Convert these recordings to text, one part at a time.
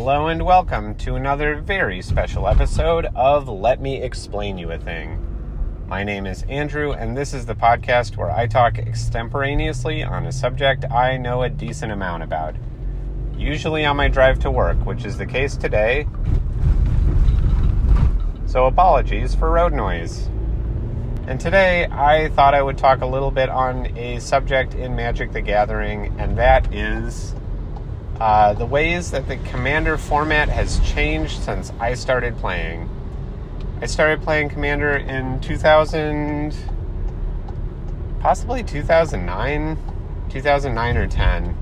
Hello and welcome to another very special episode of Let Me Explain You a Thing. My name is Andrew, and this is the podcast where I talk extemporaneously on a subject I know a decent amount about. Usually on my drive to work, which is the case today. So apologies for road noise. And today I thought I would talk a little bit on a subject in Magic the Gathering, and that is the ways that the Commander format has changed since I started playing. I started playing Commander in 2000, possibly 2009 or 10.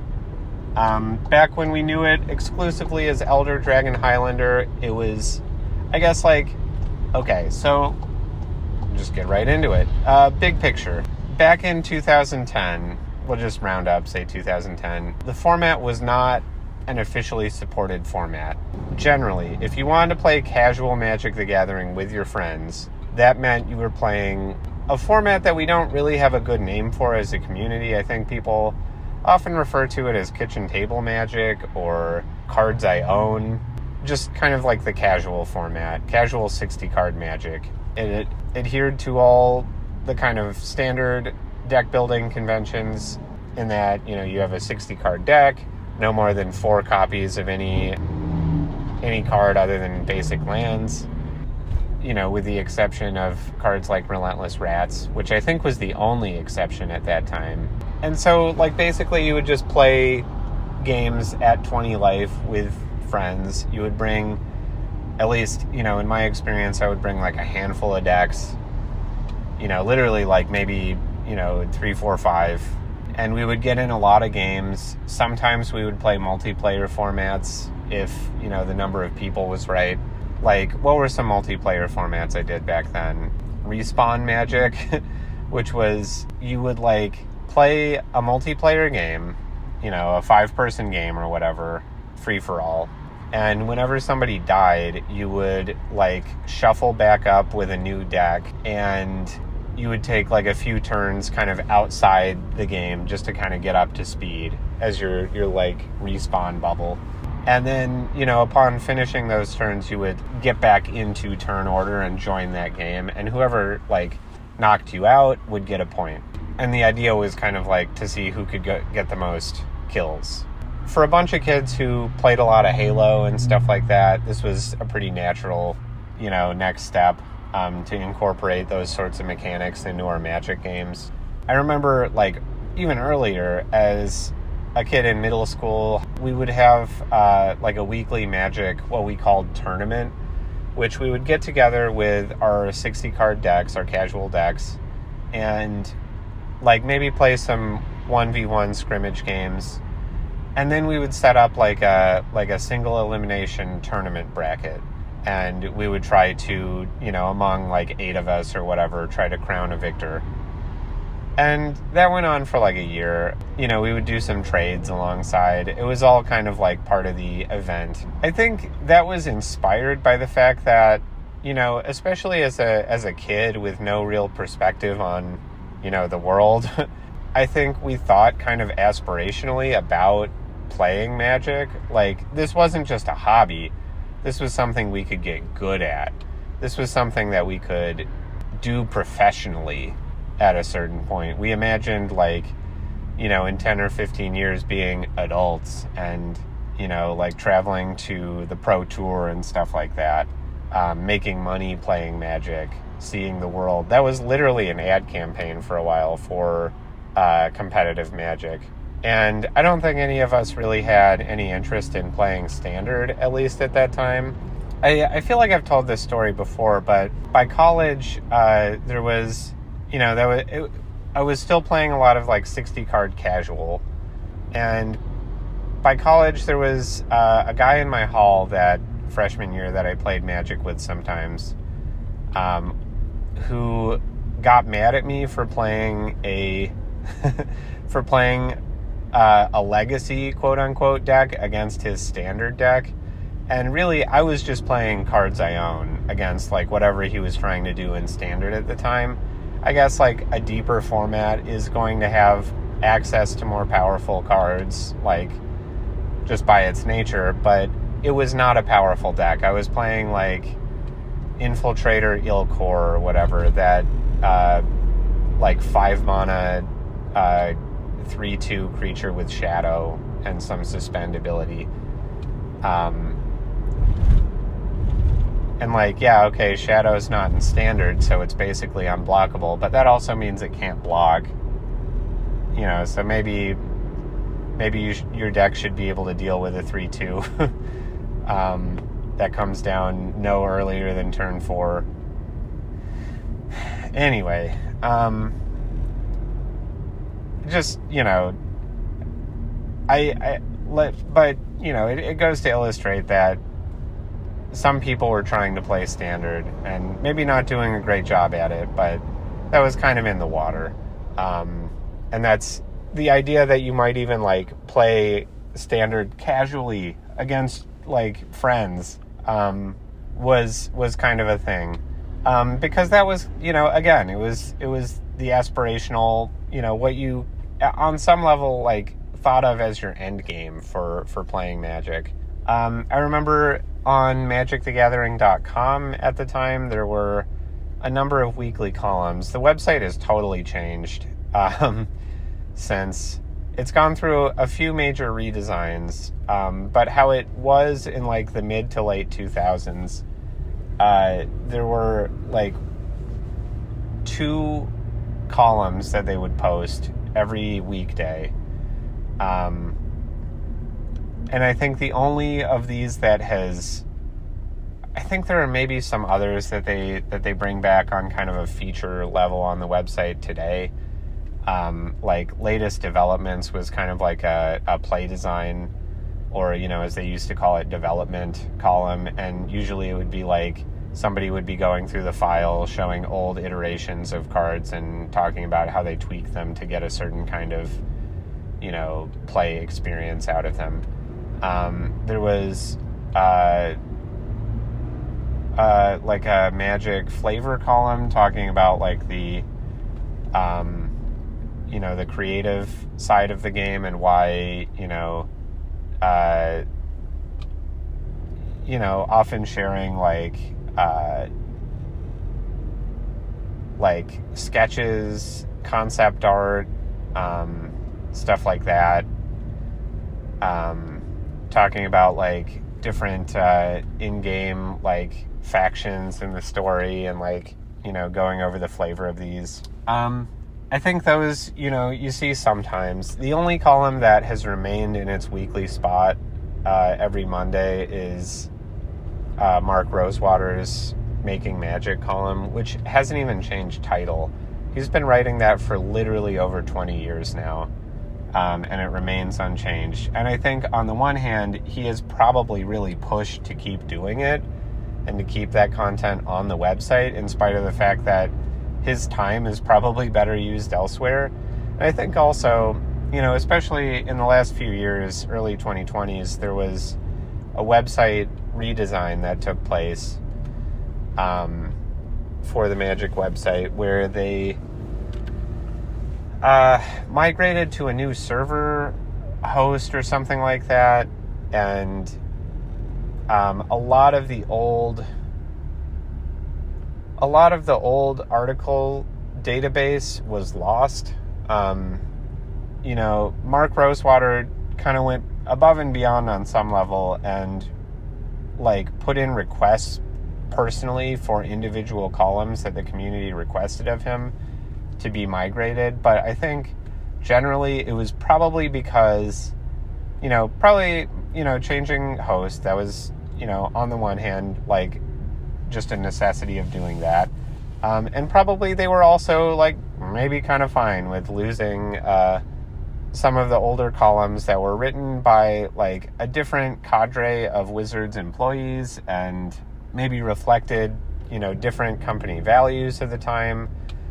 Back when we knew it exclusively as Elder Dragon Highlander, it was, I guess, okay, so just get right into it. Big picture. Back in 2010, we'll just round up, say 2010, the format was not an officially supported format. Generally, if you wanted to play casual Magic the Gathering with your friends, that meant you were playing a format that we don't really have a good name for as a community. I think people often refer to it as kitchen table Magic or cards I own, just kind of like the casual format, casual 60-card Magic. It adhered to all the kind of standard deck building conventions in that, you have a 60-card deck, no more than 4 copies of any card other than basic lands, with the exception of cards like Relentless Rats, which I think was the only exception at that time. And so, basically you would just play games at 20 life with friends. You would bring, at least, in my experience, I would bring a handful of decks, literally maybe, 3, 4, 5. And we would get in a lot of games. Sometimes we would play multiplayer formats if, the number of people was right. What were some multiplayer formats I did back then? Respawn Magic, which was, you would play a multiplayer game, a 5-person game or whatever, free for all. And whenever somebody died, you would shuffle back up with a new deck, and you would take a few turns kind of outside the game just to kind of get up to speed as your respawn bubble. And then, upon finishing those turns, you would get back into turn order and join that game, and whoever knocked you out would get a point. And the idea was kind of to see who could get the most kills. For a bunch of kids who played a lot of Halo and stuff like that, this was a pretty natural, next step to incorporate those sorts of mechanics into our Magic games. I remember, even earlier, as a kid in middle school, we would have, a weekly Magic, what we called tournament, which we would get together with our 60-card decks, our casual decks, and, maybe play some 1v1 scrimmage games. And then we would set up a single elimination tournament bracket, and we would try to, among 8 of us or whatever, try to crown a victor. And that went on for a year. We would do some trades alongside. It was all kind of part of the event. I think that was inspired by the fact that, especially as a kid with no real perspective on, the world, I think we thought kind of aspirationally about playing Magic. This wasn't just a hobby. This was something we could get good at. This was something that we could do professionally at a certain point. We imagined in 10 or 15 years being adults and, traveling to the Pro Tour and stuff like that, making money playing Magic, seeing the world. That was literally an ad campaign for a while for competitive Magic. And I don't think any of us really had any interest in playing Standard, at least at that time. I feel like I've told this story before, but by college, there was, I was still playing a lot of 60-card casual. And by college, there was a guy in my hall that freshman year that I played Magic with sometimes, who got mad at me for playing a legacy quote-unquote deck against his standard deck. And really, I was just playing cards I own against whatever he was trying to do in standard at the time. I guess a deeper format is going to have access to more powerful cards, just by its nature. But it was not a powerful deck. I was playing like Infiltrator Ilkor or whatever, that like 5 mana 3/2 creature with shadow and some suspend ability. And like, yeah, okay, shadow's not in standard, so it's basically unblockable, but that also means it can't block. You know, so maybe your deck should be able to deal with a 3/2 that comes down no earlier than turn 4. Anyway, just, you know, but, you know, it goes to illustrate that some people were trying to play standard and maybe not doing a great job at it, but that was kind of in the water. And that's the idea that you might even like play standard casually against like friends, was kind of a thing. Because that was, you know, again, it was the aspirational, you know, what you on some level like thought of as your end game for playing Magic. I remember on magicthegathering.com at the time, there were a number of weekly columns. The website has totally changed since. It's gone through a few major redesigns, but how it was in like the mid to late 2000s, there were like 2 columns that they would post every weekday. And I think the only of these that has, I think there are maybe some others that they bring back on kind of a feature level on the website today. Like latest developments was kind of like a play design, or, you know, as they used to call it, development column. And usually it would be like somebody would be going through the file, showing old iterations of cards and talking about how they tweak them to get a certain kind of, you know, play experience out of them. There was like a Magic flavor column talking about like the you know, the creative side of the game and why, you know, often sharing like sketches, concept art, stuff like that. Talking about like different in-game like factions in the story and like, you know, going over the flavor of these. I think those, you know, you see sometimes. The only column that has remained in its weekly spot every Monday is Mark Rosewater's Making Magic column, which hasn't even changed title. He's been writing that for literally over 20 years now, and it remains unchanged. And I think on the one hand, he is probably really pushed to keep doing it and to keep that content on the website, in spite of the fact that his time is probably better used elsewhere. And I think also, you know, especially in the last few years, early 2020s, there was a website redesign that took place for the Magic website, where they migrated to a new server host or something like that, and a lot of the old article database was lost. You know, Mark Rosewater kind of went above and beyond on some level and like put in requests personally for individual columns that the community requested of him to be migrated. But I think generally it was probably because, you know, changing host, that was, you know, on the one hand, like just a necessity of doing that. And probably they were also like maybe kind of fine with losing some of the older columns that were written by like a different cadre of Wizards employees and maybe reflected, you know, different company values at the time,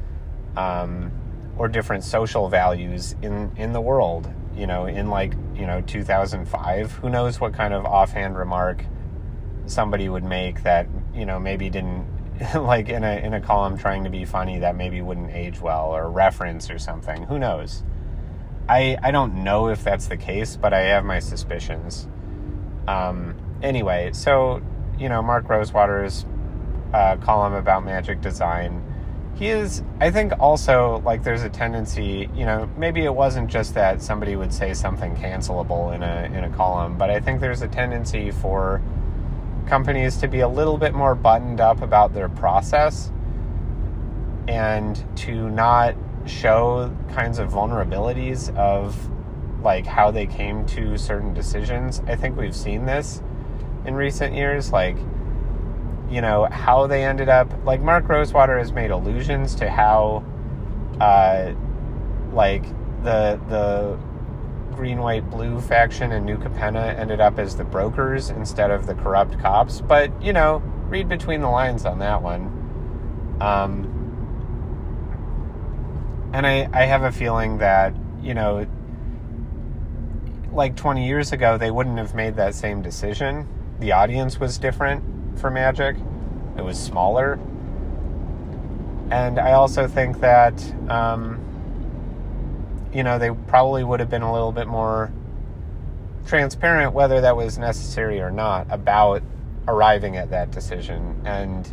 or different social values in the world, you know, in like, you know, 2005. Who knows what kind of offhand remark somebody would make that, you know, maybe didn't like in a column trying to be funny, that maybe wouldn't age well, or reference or something. Who knows? I don't know if that's the case, but I have my suspicions. anyway, so, Mark Rosewater's column about Magic design, he is, I think also, like, there's a tendency, maybe it wasn't just that somebody would say something cancelable in a column, but I think there's a tendency for companies to be a little bit more buttoned up about their process and to not show kinds of vulnerabilities of, like, how they came to certain decisions. I think we've seen this in recent years, like, how they ended up, like, Mark Rosewater has made allusions to how, like, the green, white, blue faction in New Capenna ended up as the brokers instead of the corrupt cops. But, read between the lines on that one. And I have a feeling that, like 20 years ago, they wouldn't have made that same decision. The audience was different for Magic. It was smaller. And I also think that, they probably would have been a little bit more transparent, whether that was necessary or not, about arriving at that decision. And,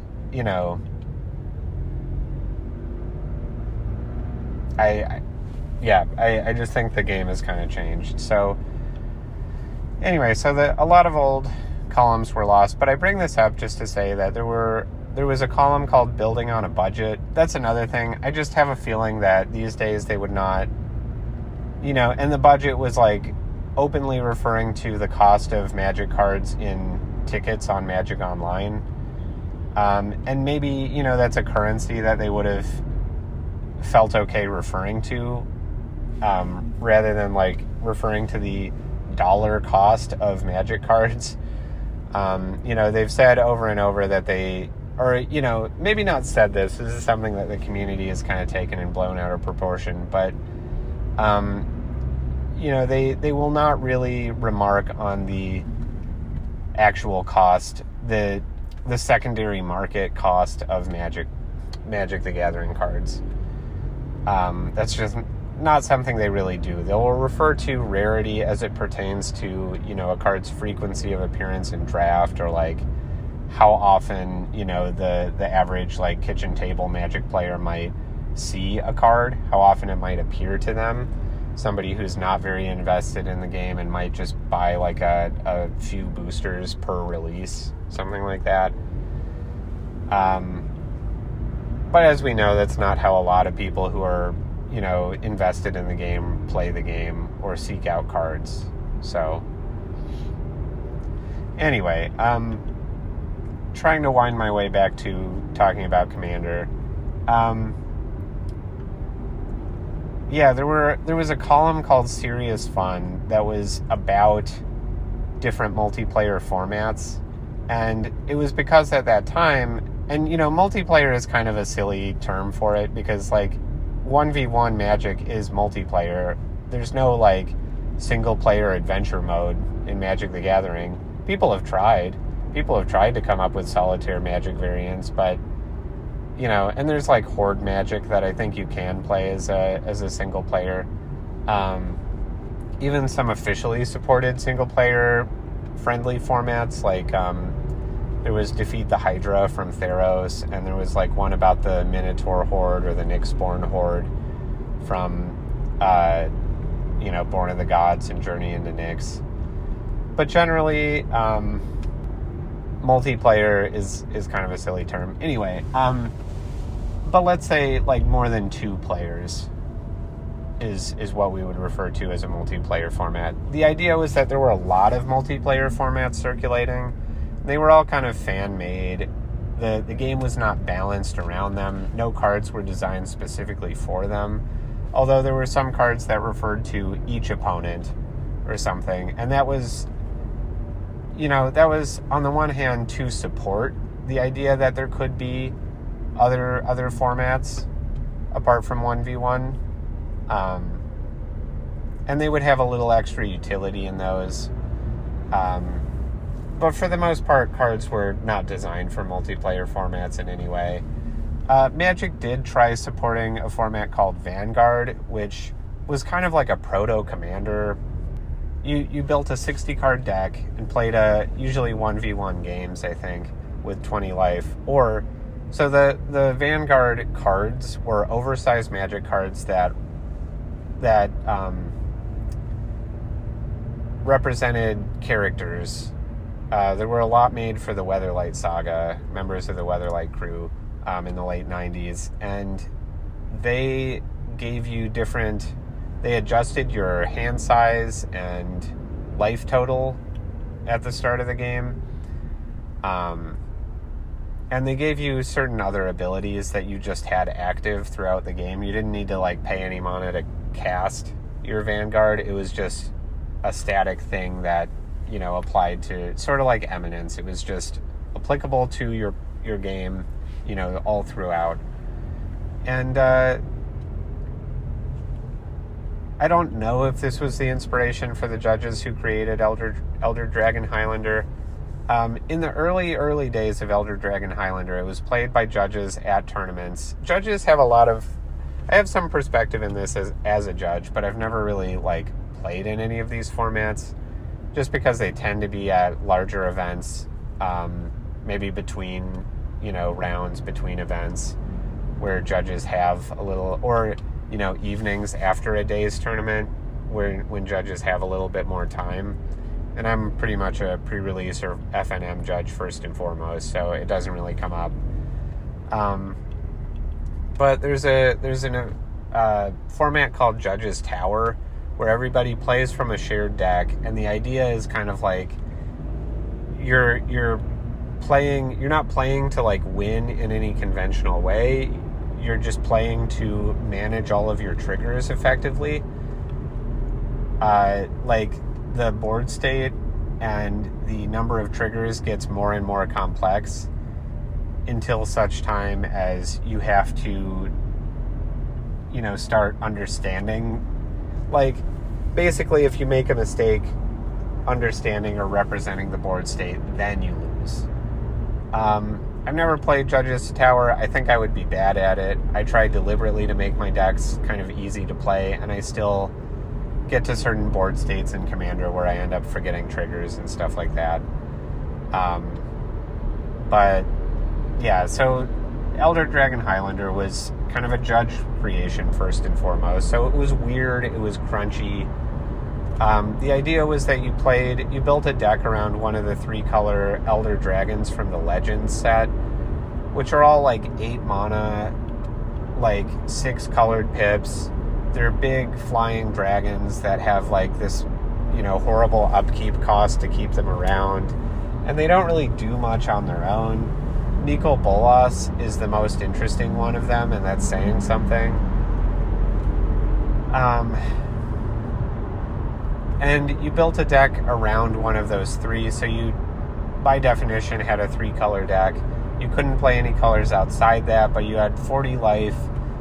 I just think the game has kind of changed. So, anyway, so a lot of old columns were lost, but I bring this up just to say that there was a column called Building on a Budget. That's another thing. I just have a feeling that these days they would not, and the budget was, like, openly referring to the cost of Magic cards in tickets on Magic Online. And maybe, that's a currency that they would have felt okay referring to, rather than, like, referring to the dollar cost of Magic cards. They've said over and over that maybe not said this. This is something that the community has kind of taken and blown out of proportion, but, they will not really remark on the actual cost, the secondary market cost of Magic the Gathering cards. That's just not something they really do. They'll refer to rarity as it pertains to, a card's frequency of appearance in draft, or, like, how often, the average, like, kitchen table Magic player might see a card, how often it might appear to them. Somebody who's not very invested in the game and might just buy, like, a few boosters per release, something like that. But as we know, that's not how a lot of people who are, invested in the game play the game or seek out cards. So, anyway, trying to wind my way back to talking about Commander. There was a column called Serious Fun that was about different multiplayer formats, and it was because at that time, and, multiplayer is kind of a silly term for it, because, like, 1v1 Magic is multiplayer. There's no, like, single-player adventure mode in Magic the Gathering. People have tried to come up with solitaire Magic variants, but, and there's, like, Horde Magic that I think you can play as a single-player. Even some officially supported single-player friendly formats, like, there was Defeat the Hydra from Theros, and there was, like, one about the Minotaur Horde or the Nyxborn Horde from, Born of the Gods and Journey into Nyx. But generally, multiplayer is kind of a silly term. Anyway, but let's say, like, more than 2 players is what we would refer to as a multiplayer format. The idea was that there were a lot of multiplayer formats circulating. They were all kind of fan-made. The game was not balanced around them. No cards were designed specifically for them. Although there were some cards that referred to each opponent or something. And that was, on the one hand to support the idea that there could be other formats apart from 1v1. And they would have a little extra utility in those. But for the most part, cards were not designed for multiplayer formats in any way. Magic did try supporting a format called Vanguard, which was kind of like a proto-Commander you built a 60-card deck and played usually 1v1 games, I think, with 20 life. Or, so the Vanguard cards were oversized Magic cards that represented characters. There were a lot made for the Weatherlight Saga, members of the Weatherlight crew in the late 90s, and they gave you they adjusted your hand size and life total at the start of the game. And they gave you certain other abilities that you just had active throughout the game. You didn't need to pay any mana to cast your Vanguard. It was just a static thing that, applied to, sort of like Eminence. It was just applicable to your game, all throughout. And I don't know if this was the inspiration for the judges who created Elder Dragon Highlander. In the early days of Elder Dragon Highlander, it was played by judges at tournaments. Judges have I have some perspective in this as a judge, but I've never really played in any of these formats, just because they tend to be at larger events, maybe between, rounds between events, where judges have a little, or, evenings after a day's tournament, when judges have a little bit more time. And I'm pretty much a pre-release or FNM judge first and foremost, so it doesn't really come up. But there's a format called Judge's Tower, where everybody plays from a shared deck, and the idea is kind of you're not playing to win in any conventional way. You're just playing to manage all of your triggers effectively. The board state and the number of triggers gets more and more complex until such time as you have to, start understanding. Basically, if you make a mistake understanding or representing the board state, then you lose. I've never played Judge's Tower. I think I would be bad at it. I tried deliberately to make my decks kind of easy to play, and I still get to certain board states in Commander where I end up forgetting triggers and stuff like that. But yeah, so Elder Dragon Highlander was kind of a judge creation first and foremost. So it was weird, it was crunchy. The idea was that you built a deck around one of the 3-color Elder Dragons from the Legends set, which are all 8 mana, 6 colored pips. They're big flying dragons that have this, horrible upkeep cost to keep them around. And they don't really do much on their own. Nicol Bolas is the most interesting one of them, and that's saying something. And you built a deck around one of those 3, so you, by definition, had a 3-color deck. You couldn't play any colors outside that, but you had 40 life.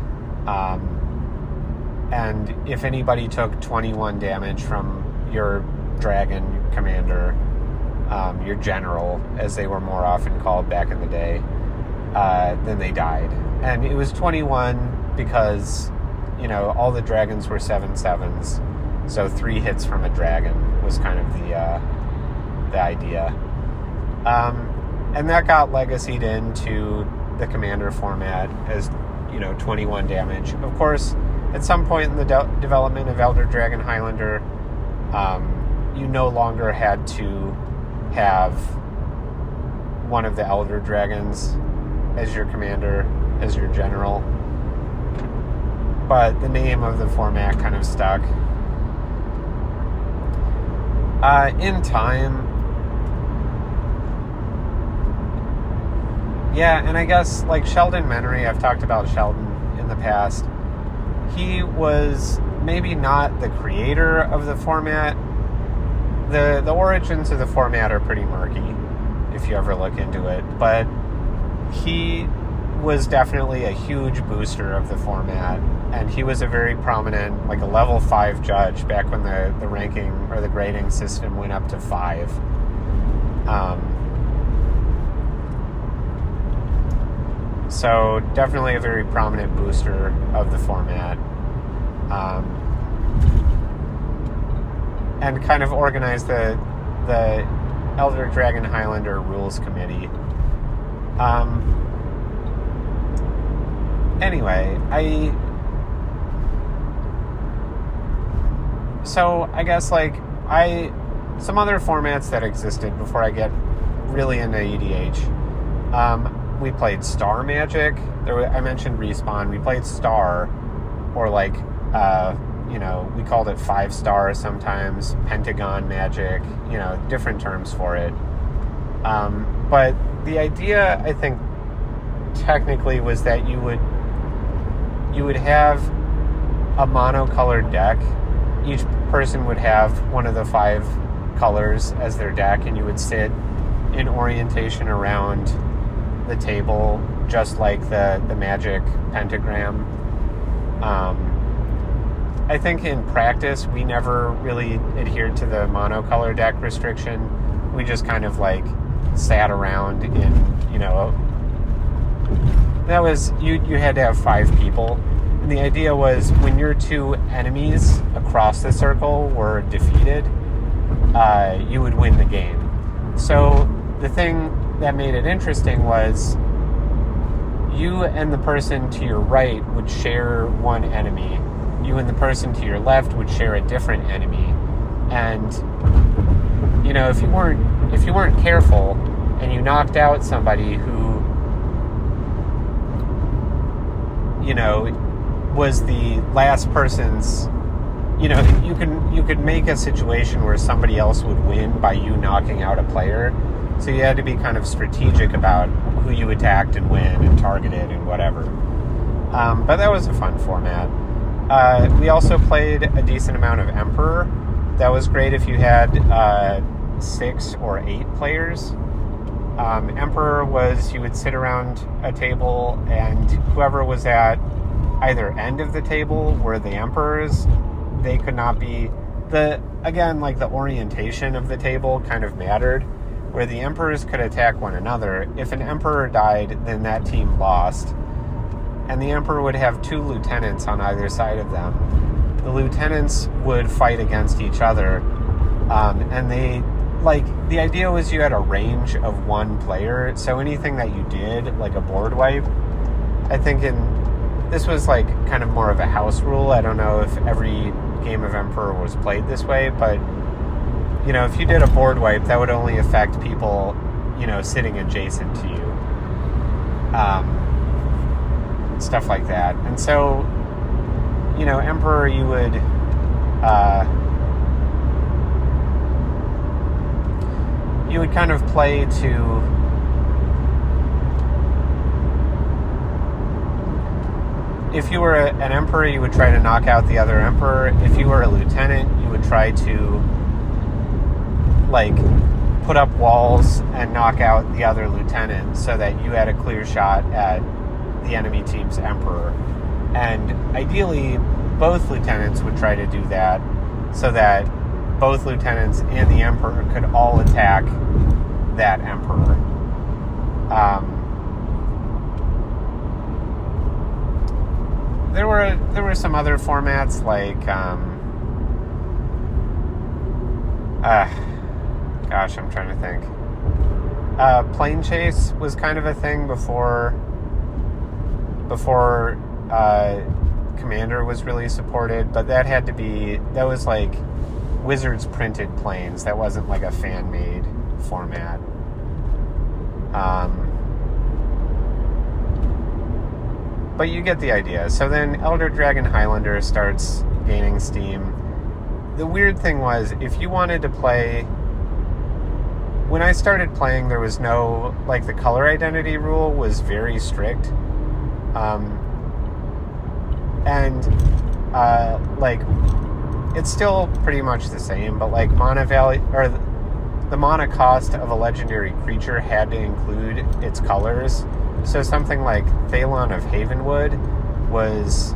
And if anybody took 21 damage from your dragon commander, your general, as they were more often called back in the day, then they died. And it was 21 because, all the dragons were 7/7s, so 3 hits from a dragon was kind of the idea. And that got legacied into the commander format as, 21 damage. Of course, at some point in the development of Elder Dragon Highlander, you no longer had to have one of the Elder Dragons as your commander, as your general. But the name of the format kind of stuck. In time, yeah, and I guess Sheldon Menery, I've talked about Sheldon in the past. He was maybe not the creator of the format. The origins of the format are pretty murky if you ever look into it, but he was definitely a huge booster of the format, and he was a very prominent, a level 5 judge back when the ranking or the grading system went up to 5. So definitely a very prominent booster of the format. and kind of organize the Elder Dragon Highlander Rules Committee. Anyway, I guess some other formats that existed before I get really into EDH. We played Star Magic. I mentioned Respawn. We played Star, or we called it 5-star sometimes, Pentagon Magic, different terms for it. But the idea, I think, technically was that you would have a monocolored deck. Each person would have one of the 5 colors as their deck, and you would sit in orientation around the table, just like the Magic pentagram. I think in practice we never really adhered to the monocolor deck restriction. We just kind of sat around in, that was, you had to have 5 people. And the idea was when your 2 enemies across the circle were defeated, you would win the game. So the thing that made it interesting was you and the person to your right would share one enemy. You and the person to your left would share a different enemy. And if you weren't careful and you knocked out somebody who was the last person's, you could make a situation where somebody else would win by you knocking out a player. So you had to be kind of strategic about who you attacked and when and targeted and whatever. But that was a fun format. We also played a decent amount of Emperor. That was great if you had 6 or 8 players. Emperor was, you would sit around a table, and whoever was at either end of the table were the Emperors. They could not be... the orientation of the table kind of mattered, where the Emperors could attack one another. If an Emperor died, then that team lost. And the Emperor would have 2 lieutenants on either side of them. The lieutenants would fight against each other, and they... the idea was you had a range of 1 player, so anything that you did, like a board wipe, I think this was kind of more of a house rule. I don't know if every game of Emperor was played this way, but if you did a board wipe, that would only affect people sitting adjacent to you, stuff like that. And so Emperor, you would kind of play to... if you were an Emperor, you would try to knock out the other Emperor. If you were a lieutenant, you would try to put up walls and knock out the other lieutenant so that you had a clear shot at the enemy team's Emperor. And ideally, both lieutenants would try to do that so that both lieutenants and the Emperor could all attack that Emperor. There were some other formats I'm trying to think. Plane Chase was kind of a thing before Commander was really supported, but that was Wizards printed planes. That wasn't a fan-made format. But you get the idea. So then Elder Dragon Highlander starts gaining steam. The weird thing was, if you wanted to play... when I started playing, there was no... the color identity rule was very strict. It's still pretty much the same, but mana value, or the mana cost of a legendary creature had to include its colors. So something like Thalon of Havenwood was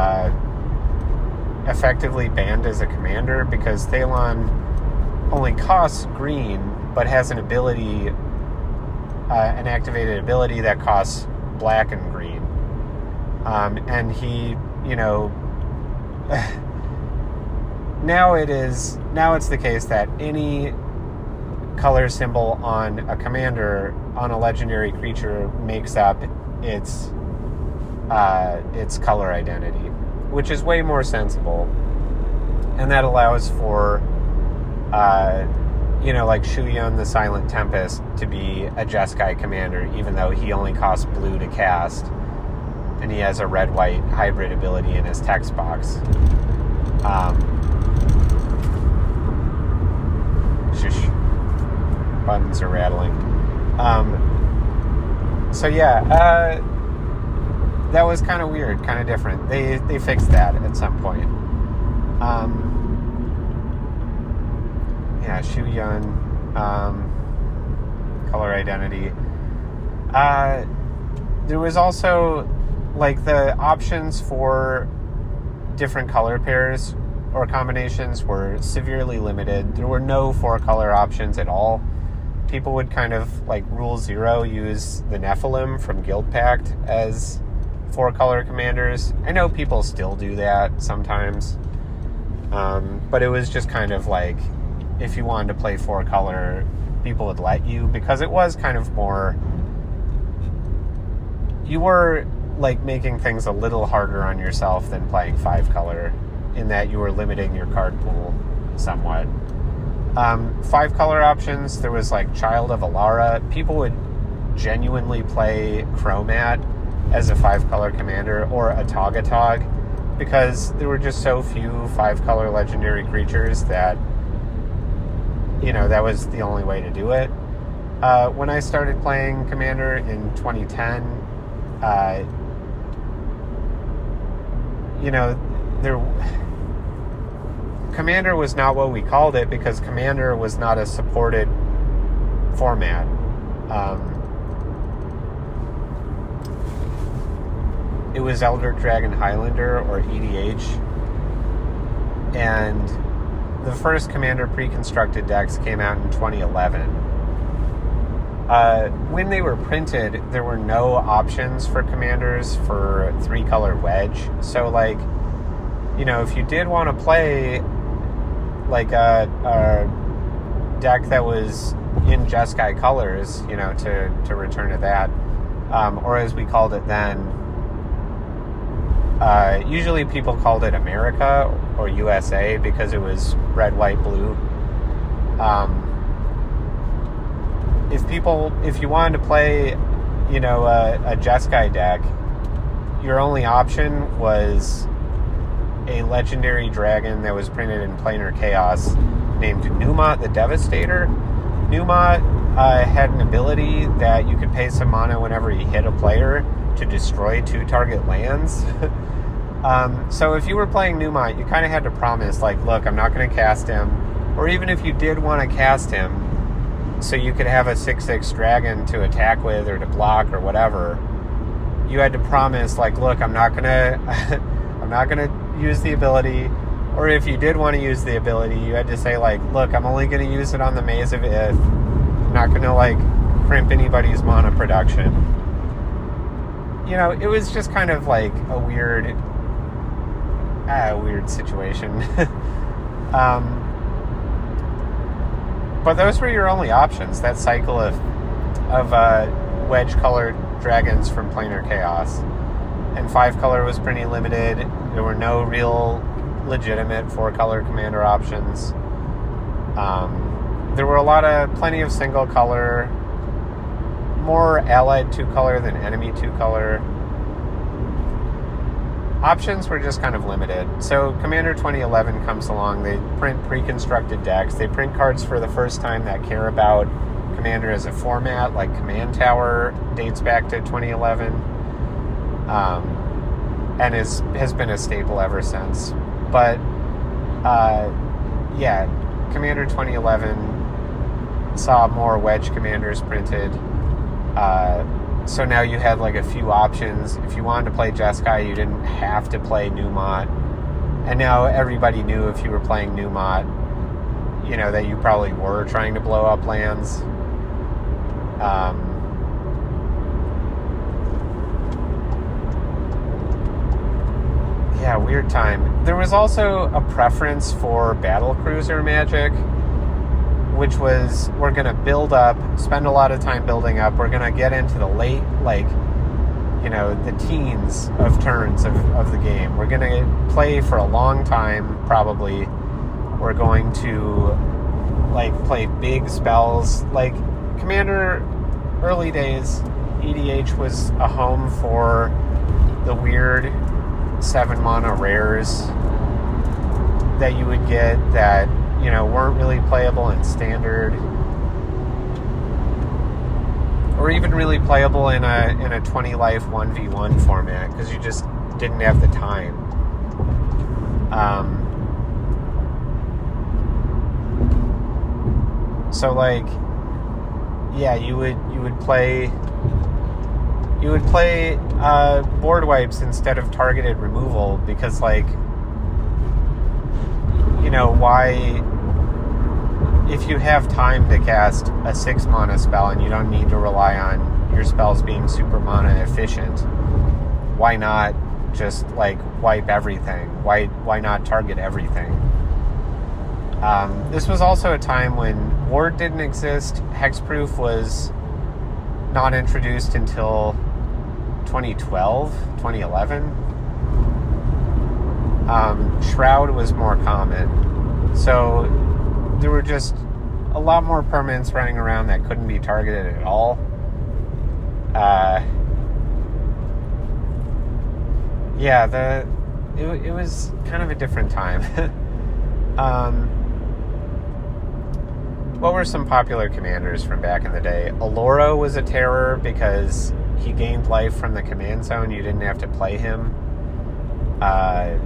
effectively banned as a commander because Thalon only costs green, but has an ability, an activated ability that costs black and green. And he, now it's the case that any color symbol on a commander on a legendary creature makes up its color identity, which is way more sensible, and that allows for like Shuyan the Silent Tempest to be a Jeskai commander, even though he only costs blue to cast, and he has a red-white hybrid ability in his text box. Shush. Buttons are rattling. That was kind of weird, kind of different. They fixed that at some point. Shuyan, color identity. There was also, like, the options for different color pairs or combinations were severely limited. There were no 4-color options at all. People would kind of, like, rule 0, use the Nephilim from Guild Pact as 4-color commanders. I know people still do that sometimes. But it was just kind of like, if you wanted to play 4-color, people would let you, because it was kind of more... You were, like, making things a little harder on yourself than playing 5-color, in that you were limiting your card pool somewhat. 5-color options, there was, like, Child of Alara. People would genuinely play Chromat as a 5-color commander, or a Togatog, because there were just so few 5-color legendary creatures that, that was the only way to do it. When I started playing Commander in 2010, Commander was not what we called it, because Commander was not a supported format. It was Eldritch Dragon Highlander, or EDH, and the first Commander pre-constructed decks came out in 2011. When they were printed, there were no options for commanders for 3-color wedge. So, like, if you did want to play, like, a deck that was in Jeskai colors, to return to that, or as we called it then, usually people called it America or USA because it was red, white, blue. If you wanted to play, a Jeskai deck, your only option was a legendary dragon that was printed in Planar Chaos named Numot the Devastator. Numot had an ability that you could pay some mana whenever you hit a player to destroy 2 target lands. So if you were playing Numot, you kind of had to promise, like, look, I'm not going to cast him. Or even if you did want to cast him, so you could have a 6/6 dragon to attack with or to block or whatever, you had to promise, like, look, I'm not gonna use the ability. Or if you did want to use the ability, you had to say, like, look, I'm only gonna use it on the Maze of Ith. I'm not gonna, like, crimp anybody's mana production. It was just kind of like a weird situation. But those were your only options, that cycle of wedge-colored dragons from Planar Chaos. And 5-color was pretty limited. There were no real legitimate 4-color commander options. There were plenty of single-color, more allied 2-color than enemy 2-color. Options were just kind of limited. So Commander 2011 comes along. They print pre-constructed decks. They print cards for the first time that care about Commander as a format, like Command Tower dates back to 2011, and has been a staple ever since. But Commander 2011 saw more wedge commanders printed. So now you had, like, a few options. If you wanted to play Jeskai, you didn't have to play Numot. And now everybody knew if you were playing Numot, that you probably were trying to blow up lands. Weird time. there was also a preference for battlecruiser magic, which was, we're going to build up, spend a lot of time building up. We're going to get into the late, the teens of turns of the game. We're going to play for a long time, probably. We're going to, play big spells. Commander, early days, EDH was a home for the weird 7-mana rares that you would get that, weren't really playable in standard, or even really playable in a 20 life 1v1 format, because you just didn't have the time. you would play board wipes instead of targeted removal, because why, if you have time to cast a 6-mana spell and you don't need to rely on your spells being super mana efficient, why not just wipe everything? Why not target everything? This was also a time when Ward didn't exist. Hexproof was not introduced until 2012, 2011. Shroud was more common. So there were just a lot more permanents running around that couldn't be targeted at all. It was kind of a different time. What were some popular commanders from back in the day? Alora was a terror because he gained life from the command zone. You didn't have to play him. I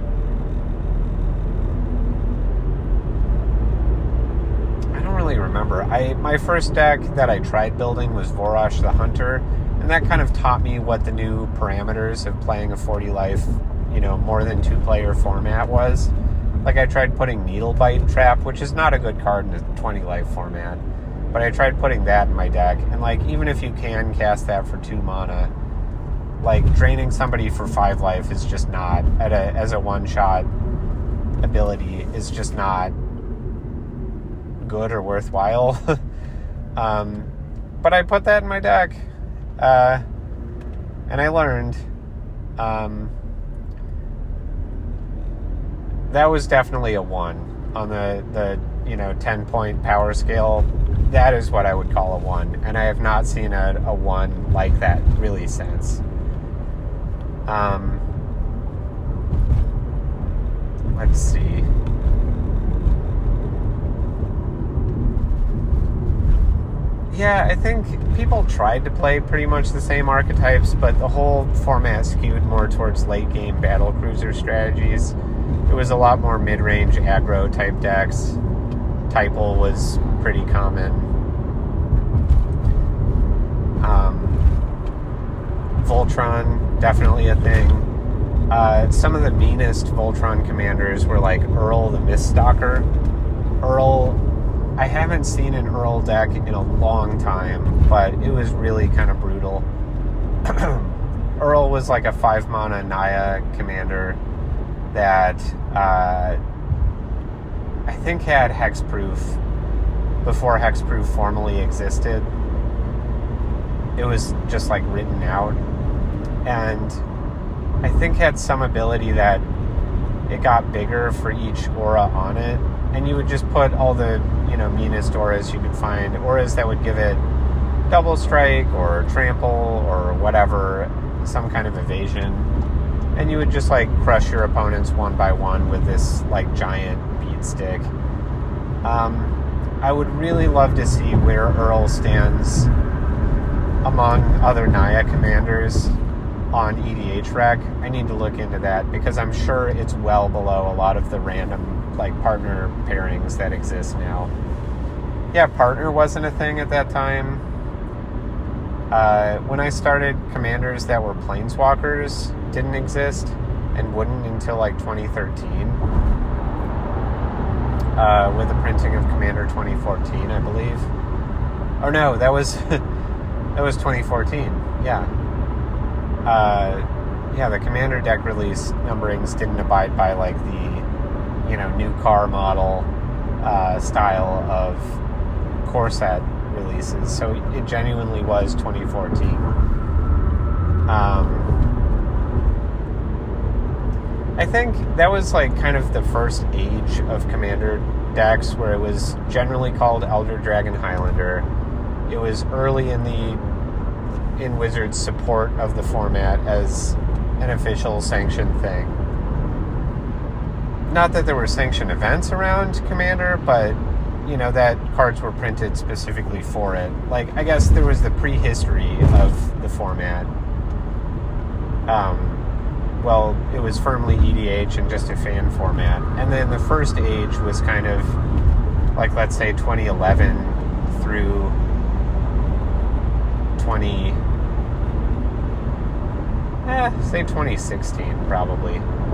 don't really remember. My first deck that I tried building was Vorosh the Hunter, and that kind of taught me what the new parameters of playing a 40 life, more than 2-player format was. I tried putting Needlebite Trap, which is not a good card in a 20 life format, but I tried putting that in my deck, and even if you can cast that for 2 mana, draining somebody for 5 life is just not, as a one-shot ability, is just not good or worthwhile. But I put that in my deck, and I learned. That was definitely a 1 on the 10-point power scale. That is what I would call a 1, and I have not seen a 1 like that really since. Let's see. Yeah, I think people tried to play pretty much the same archetypes, but the whole format skewed more towards late-game battlecruiser strategies. It was a lot more mid-range aggro-type decks. Typal was pretty common. Voltron, definitely a thing. Some of the meanest Voltron commanders were Earl the Miststalker. Earl, I haven't seen an Earl deck in a long time, but it was really kind of brutal. Earl was a 5-mana Naya commander that I think had Hexproof before Hexproof formally existed. It was just written out, and I think had some ability that it got bigger for each aura on it, and you would just put all the meanest auras you could find, auras that would give it double strike or trample or whatever, some kind of evasion, and you would just crush your opponents one by one with this giant beat stick. I would really love to see where Earl stands among other Naya commanders on EDH Rec. I need to look into that, because I'm sure it's well below a lot of the random partner pairings that exist now. Yeah, partner wasn't a thing at that time. When I started, commanders that were planeswalkers didn't exist and wouldn't until 2013, with the printing of Commander 2014, I believe. Or no, that was 2014. Yeah. The Commander deck release numberings didn't abide by the new car model style of core set releases. So it genuinely was 2014. I think that was like kind of the first age of Commander decks where it was generally called Elder Dragon Highlander. It was early in Wizards' support of the format as an official sanctioned thing. Not that there were sanctioned events around Commander, but that cards were printed specifically for it. Like, I guess there was the prehistory of the format. Well, it was firmly EDH and just a fan format. And then the first age was kind of like, let's say 2011 through 2016 probably.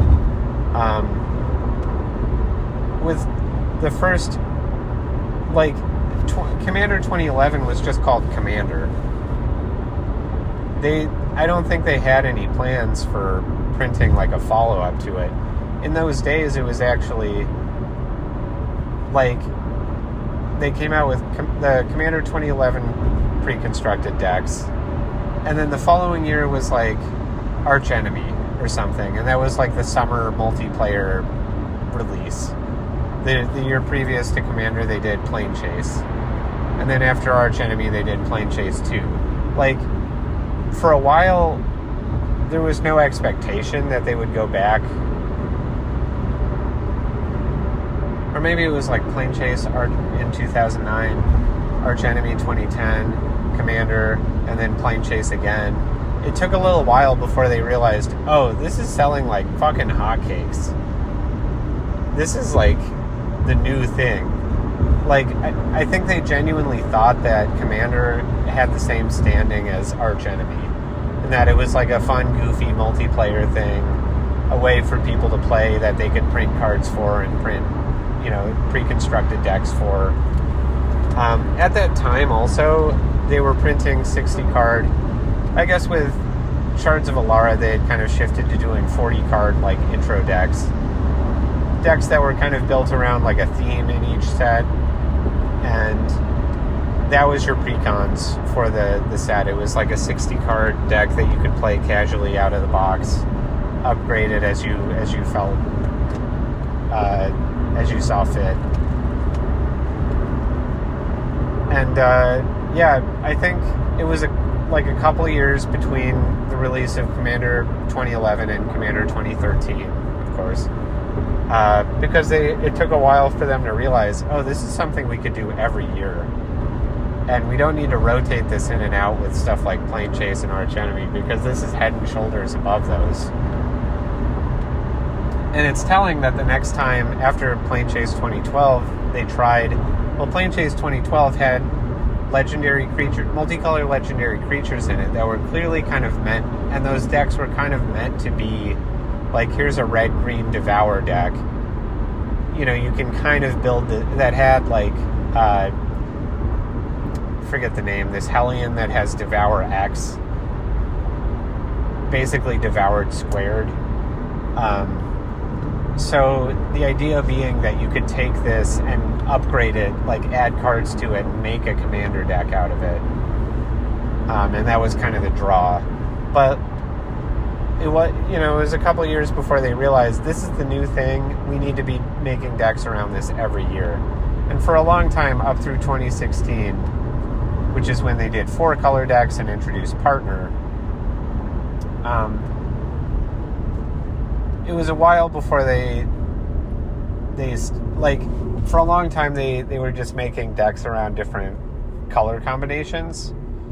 With the first, Commander 2011 was just called Commander. I don't think they had any plans for printing like a follow-up to it. In those days, it was actually they came out with the Commander 2011 pre-constructed decks, and then the following year was like Arch Enemy or something, and that was like the summer multiplayer release. The year previous to Commander, they did Plane Chase, and then after Arch Enemy, they did Plane Chase 2. For a while, there was no expectation that they would go back. Or maybe it was like Plane Chase in 2009, Arch Enemy 2010, Commander, and then Plane Chase again. It took a little while before they realized, oh, this is selling like fucking hotcakes. This is like the new thing. I think they genuinely thought that Commander had the same standing as Arch Enemy, and that it was like a fun, goofy multiplayer thing, a way for people to play that they could print cards for and print, pre-constructed decks for. At that time, also, they were printing 60-card. I guess with Shards of Alara, they had kind of shifted to doing 40-card intro decks that were kind of built around like a theme in each set, and that was your precons for the set. It was like a 60-card deck that you could play casually out of the box, upgrade it as you felt, as you saw fit. And I think it was a couple of years between the release of Commander 2011 and Commander 2013, of course. Because it took a while for them to realize, oh, this is something we could do every year. And we don't need to rotate this in and out with stuff like Plane Chase and Arch Enemy, because this is head and shoulders above those. And it's telling that the next time, after Plane Chase 2012, they tried... Well, Plane Chase 2012 had multicolored legendary creatures in it that were clearly kind of meant... And those decks were kind of meant to be... here's a red-green Devour deck. You can kind of build that had, forget the name, this Hellion that has Devour X. Basically Devoured squared. So the idea being that you could take this and upgrade it, add cards to it and make a Commander deck out of it. And that was kind of the draw. But it was a couple of years before they realized this is the new thing. We need to be making decks around this every year. And for a long time, up through 2016, which is when they did 4-color decks and introduced Partner, it was a while before for a long time they were just making decks around different color combinations.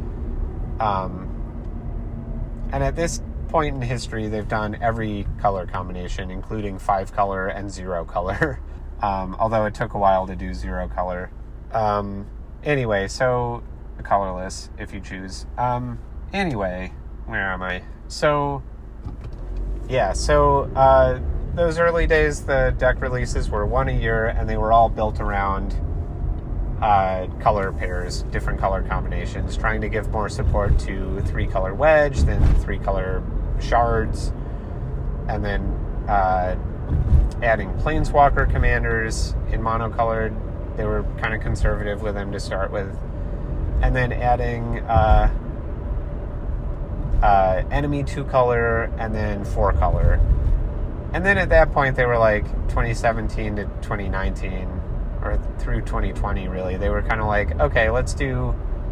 And at this point in history, they've done every color combination, including 5-color and 0-color. Although it took a while to do 0-color. Anyway, so colorless if you choose. Anyway, where am I? Those early days, the deck releases were one a year, and they were all built around color pairs, different color combinations, trying to give more support to 3-color wedge, then 3-color shards, and then adding Planeswalker commanders in monocolored. They were kind of conservative with them to start with. And then adding enemy 2-color and then 4-color. And then at that point, they were like 2017 to 2019, or through 2020, really. They were kind of like, okay, let's do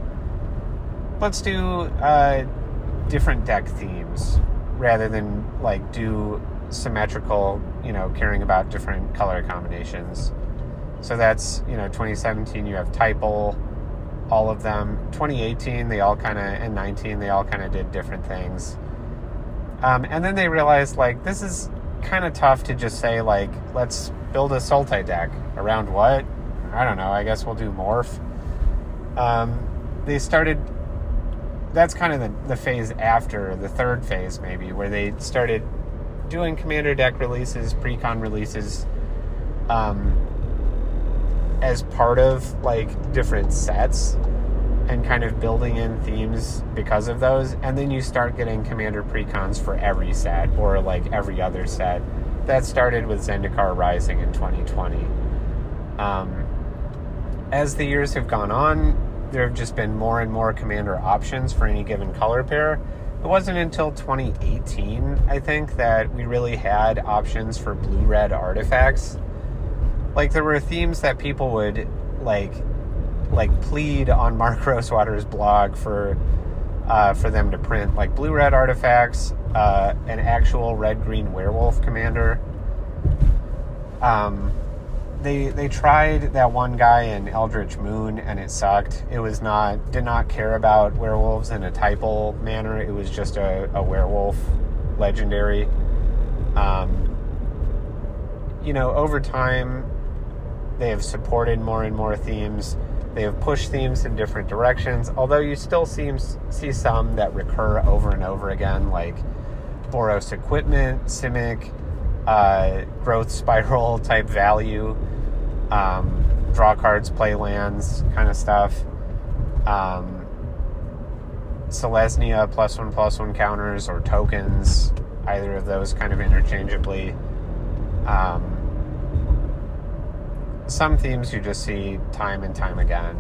different deck themes rather than like do symmetrical, caring about different color combinations. So that's, 2017, you have Typal, all of them. 2018, and 19, they all kind of did different things. And then they realized, like, this is kind of tough to just say, like, let's build a Sultai deck. Around what? I don't know. I guess we'll do Morph. They started... That's kind of the phase after, the third phase, maybe, where they started doing commander deck releases, pre-con releases, as part of, like, different sets, and kind of building in themes because of those. And then you start getting commander pre-cons for every set, or, like, every other set. That started with Zendikar Rising in 2020. As the years have gone on, there have just been more and more commander options for any given color pair. It wasn't until 2018, I think, that we really had options for blue-red artifacts. Like, there were themes that people would, like plead on Mark Rosewater's blog for them to print, like blue-red artifacts, an actual red-green werewolf commander. They tried that one guy in Eldritch Moon, and it sucked. It was did not care about werewolves in a Typal manner. It was just a werewolf legendary. Over time, they have supported more and more themes. They have pushed themes in different directions, although you still see some that recur over and over again, like Boros Equipment, Simic, Growth Spiral type value, draw cards, play lands kind of stuff. Selesnya +1/+1 counters or tokens, either of those kind of interchangeably. Some themes you just see time and time again.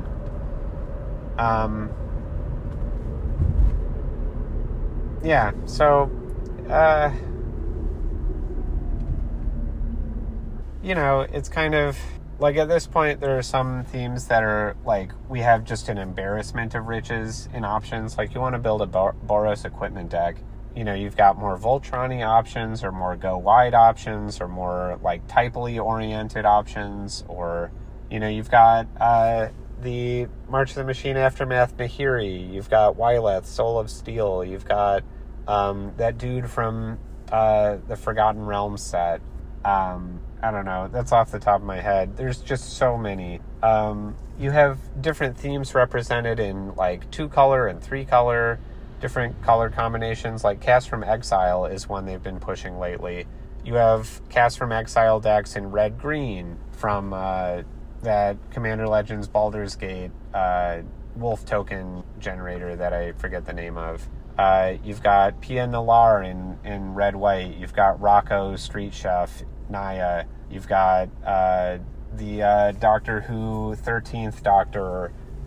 It's kind of like, at this point, there are some themes that are like, we have just an embarrassment of riches in options. Like, you want to build a Boros Equipment deck. You've got more Voltron-y options, or more go wide options, or more like Typal-y oriented options, or you've got the March of the Machine Aftermath Nahiri, you've got Wyleth, Soul of Steel, you've got that dude from the Forgotten Realms set. I don't know, that's off the top of my head. There's just so many. You have different themes represented in like 2-color and 3-color, different color combinations. Like Cast from Exile is one they've been pushing lately. You have Cast from Exile decks in red-green from that Commander Legends Baldur's Gate wolf token generator that I forget the name of. You've got Pia Nalar in red-white. You've got Rocco, Street Chef, Naya. You've got the Doctor Who 13th Doctor,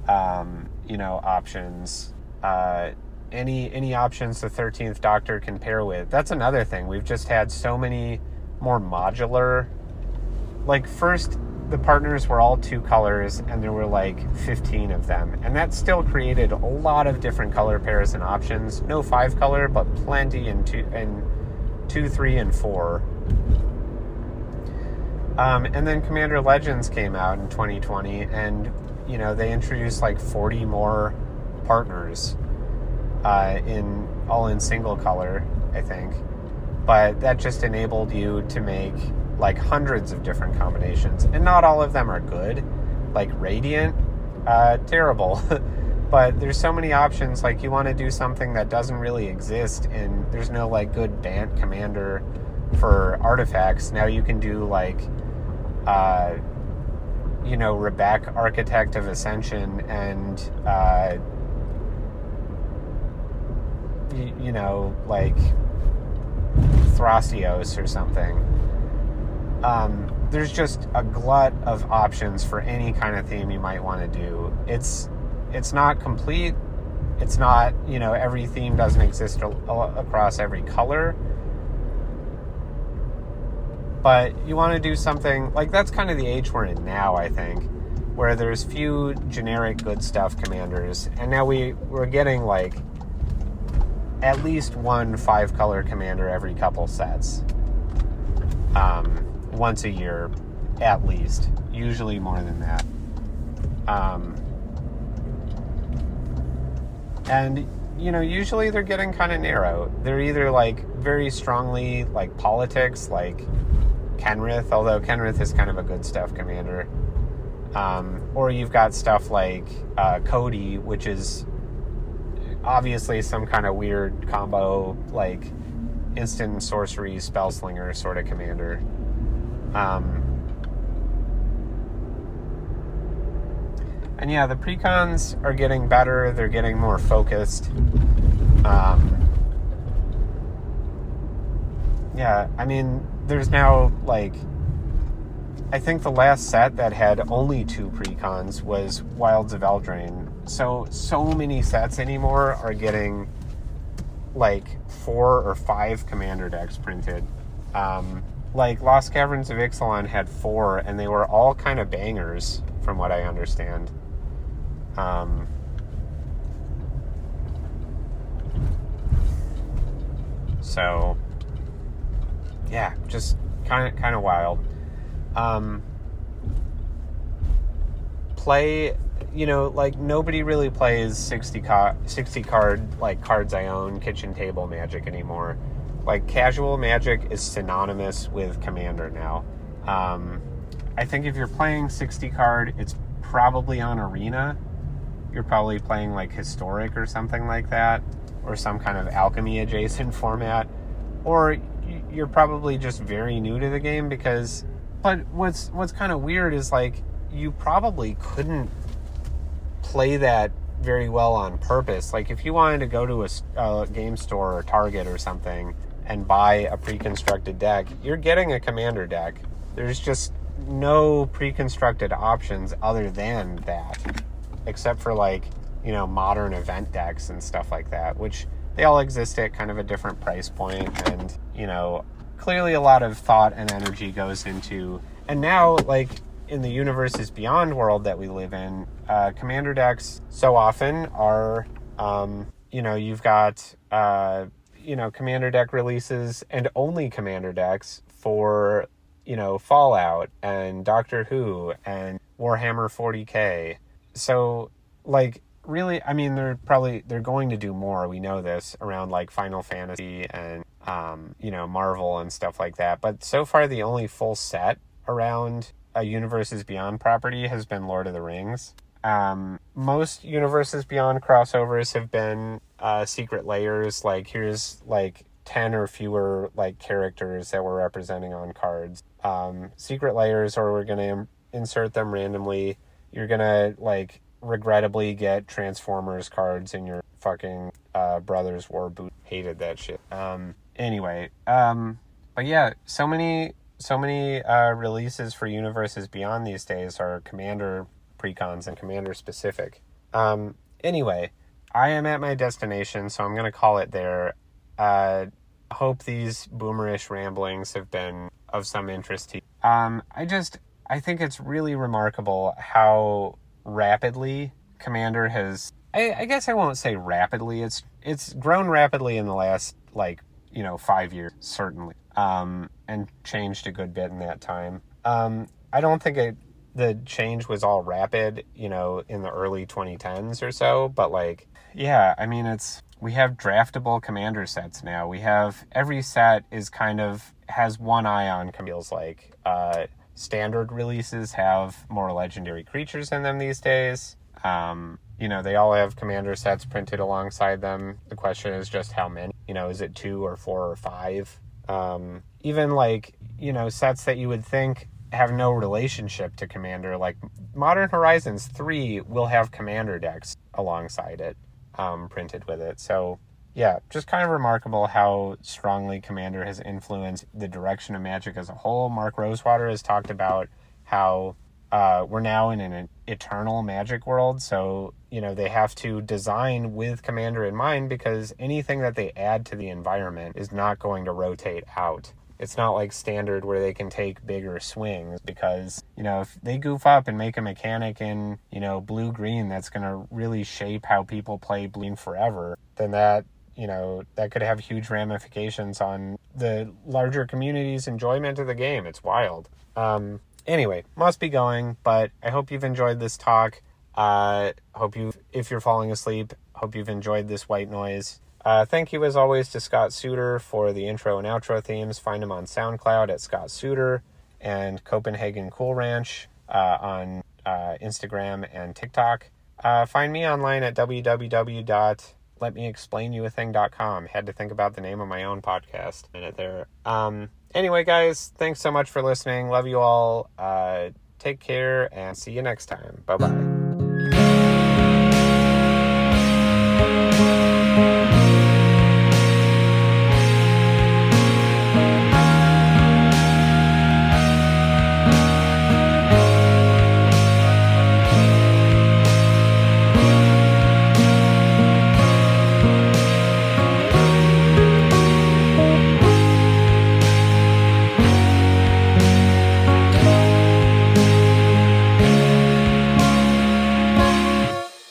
options. Any options the 13th Doctor can pair with. That's another thing. We've just had so many more modular... Like, first, the partners were all 2 colors, and there were, like, 15 of them. And that still created a lot of different color pairs and options. No 5-color, but plenty in 2, 3, and 4. And then Commander Legends came out in 2020, and, they introduced, like, 40 more partners. In single color, I think. But that just enabled you to make like hundreds of different combinations, and not all of them are good. Like Radiant, terrible. But there's so many options. Like, you want to do something that doesn't really exist, and there's no like good Bant commander for artifacts. Now you can do like Rebek, Architect of Ascension, and like Thrasios or something. there's just a glut of options for any kind of theme you might want to do. It's not complete. It's not, every theme doesn't exist across every color. But you want to do something, like that's kind of the age we're in now, I think, where there's few generic good stuff commanders. And now we're getting like at least one 5-color commander every couple sets. Once a year, at least. Usually more than that. And, usually they're getting kind of narrow. They're either, like, very strongly, like, politics, like Kenrith, although Kenrith is kind of a good stuff commander. Or you've got stuff like Cody, which is obviously some kind of weird combo, like, instant sorcery spellslinger sort of commander. And yeah, the precons are getting better. They're getting more focused. Yeah, I mean, there's now, like, I think the last set that had only 2 precons was Wilds of Eldraine. So many sets anymore are getting, like, 4 or 5 commander decks printed. Like, Lost Caverns of Ixalan had 4, and they were all kind of bangers, from what I understand. So, yeah, just kind of wild. Play, like, nobody really plays 60 card, like, Cards I Own, kitchen table Magic anymore. Like, casual Magic is synonymous with Commander now. I think if you're playing 60 card, it's probably on Arena. You're probably playing, like, Historic or something like that, or some kind of Alchemy adjacent format. Or you're probably just very new to the game but what's kind of weird is, like, you probably couldn't play that very well on purpose. Like, if you wanted to go to a game store or Target or something and buy a pre-constructed deck, you're getting a commander deck. There's just no pre-constructed options other than that, except for, like, modern event decks and stuff like that, which they all exist at kind of a different price point, and, clearly a lot of thought and energy goes into, and now, like, in the Universes Beyond world that we live in, commander decks so often are, you've got, commander deck releases and only commander decks for, Fallout and Doctor Who and Warhammer 40K. So, like, really, I mean, they're going to do more, we know this, around, like, Final Fantasy and, Marvel and stuff like that. But so far, the only full set around a Universes Beyond property has been Lord of the Rings. Most Universes Beyond crossovers have been Secret Layers. Like, here's, like, 10 or fewer, like, characters that we're representing on cards. Secret Layers, or we're going to insert them randomly. You're going to, like, regrettably get Transformers cards in your fucking Brothers War boot. Hated that shit. Anyway, but yeah, so many releases for Universes Beyond these days are Commander precons and Commander specific. Anyway, I am at my destination, so I'm going to call it there. Hope these boomerish ramblings have been of some interest to you. I think it's really remarkable how rapidly Commander has, I guess I won't say rapidly, it's grown rapidly in the last, like, 5 years, certainly, and changed a good bit in that time. I don't think the change was all rapid, in the early 2010s or so, but, like, yeah, I mean, we have draftable commander sets now. We have, every set is kind of, has one eye on, feels like, standard releases have more legendary creatures in them these days. They all have commander sets printed alongside them. The question is just how many. Is it 2 or 4 or 5? Even, like, sets that you would think have no relationship to Commander, like Modern Horizons 3 will have Commander decks alongside it, printed with it. So, yeah, just kind of remarkable how strongly Commander has influenced the direction of Magic as a whole. Mark Rosewater has talked about how we're now in an eternal Magic world, so, they have to design with Commander in mind, because anything that they add to the environment is not going to rotate out. It's not like Standard where they can take bigger swings, because, if they goof up and make a mechanic in, blue-green that's going to really shape how people play blue forever, then that could have huge ramifications on the larger community's enjoyment of the game. It's wild. Anyway, must be going, but I hope you've enjoyed this talk. If you're falling asleep, hope you've enjoyed this white noise. Thank you, as always, to Scott Suter for the intro and outro themes. Find him on SoundCloud at Scott Suter, and Copenhagen Cool Ranch on Instagram and TikTok. Find me online at www.letmeexplainyouathing.com. Had to think about the name of my own podcast a minute there. Anyway, guys, thanks so much for listening. Love you all. Take care, and see you next time. Bye-bye.